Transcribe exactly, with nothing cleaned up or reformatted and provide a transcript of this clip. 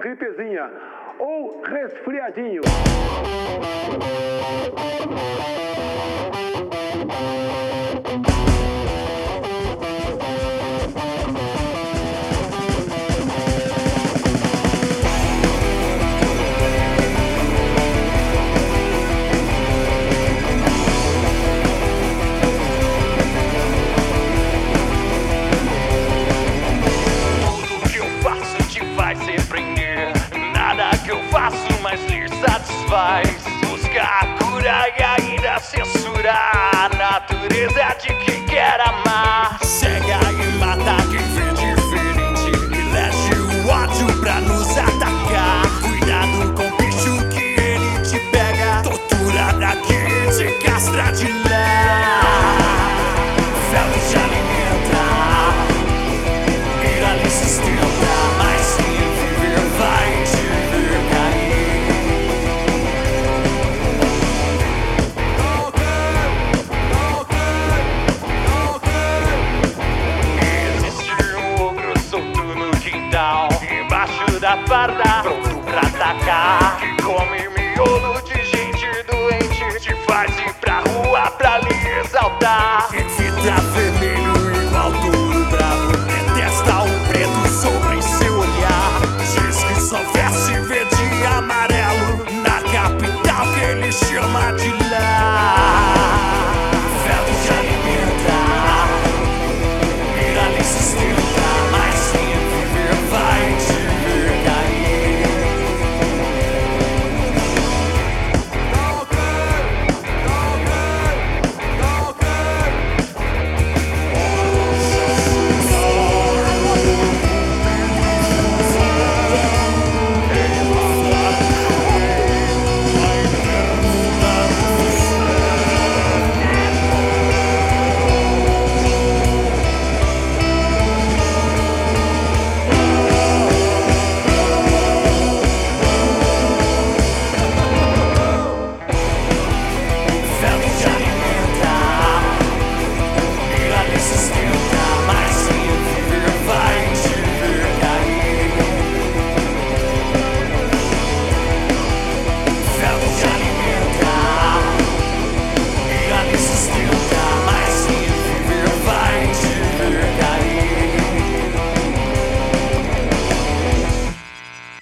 gripezinha ou resfriadinho. Satisfaz buscar a cura e ainda censurar a natureza de quem quer amar. Cega e mata quem vê diferente, elege o ódio pra nos atacar. Cuidado com o bicho que ele te pega, tortura daqui, te castra de lá. Ferro te alimenta, ira lhe sustenta, mas se viver vai te ver cair. Embaixo da farda, pronto pra atacar, que come miolo